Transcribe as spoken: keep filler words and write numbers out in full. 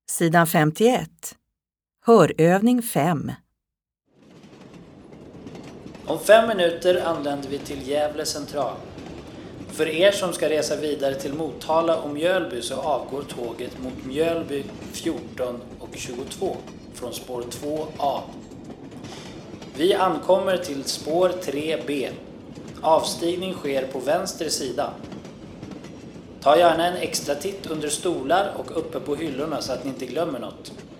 Sidan femtioett. Hörövning fem. Om fem minuter anländer vi till Gävle central. För er som ska resa vidare till Motala och Mjölby så avgår tåget mot Mjölby fjorton och tjugotvå från spår två A. Vi ankommer till spår tre B. Avstigning sker på vänster sida. Ta gärna en extra titt under stolar och uppe på hyllorna så att ni inte glömmer något.